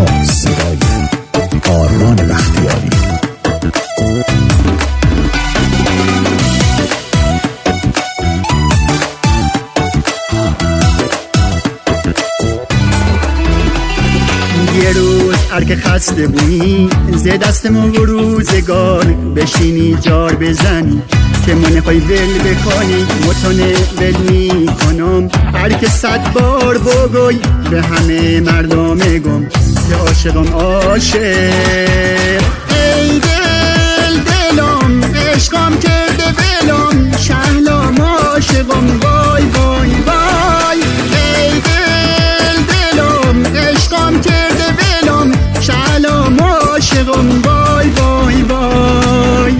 با صدای آرمان بختیاری. یه روز هرکه خسته بودی ز دستمون روزگار بشینی جار بزنی که من نخوای ول بکنی متونه ول میکنم هرکه 100 بار بگوی به همه مردم گم که عاشقم عاشق. ای دل دلم عشقم کرده ولم شهلام عاشقم وای وای وای. ای دل دلم عشقم کرده ولم شهلام عاشقم وای وای وای.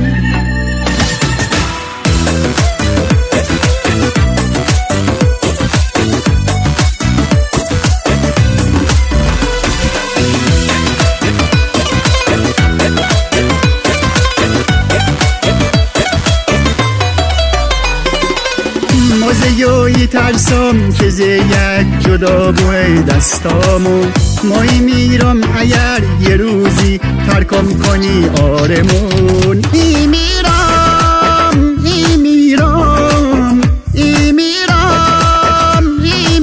موزه ترسم که ز یک جدا بوی دستامو مایی میرم اگر یه روزی ترکم کنی آرمون. ای میرم ای میرم ای میرم ای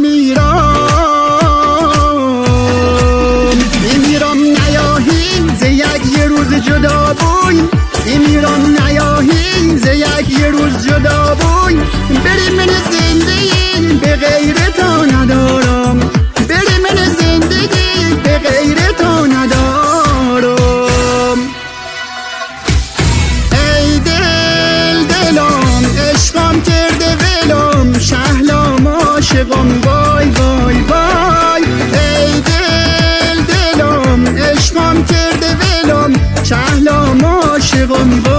میرم ای میرم نیاهی ز یک یه روز جدا بوی. ای میرم نیاهی ز یک یه روز جدا بوی. بری من زندگی به غیر تو ندارم بری من زندگی به غیر تو ندارم. ای دل دلم عشقم کرده ولم شهلام عاشقم وای وای وای. ای دل دلم عشقم کرده ولم شهلام عاشقم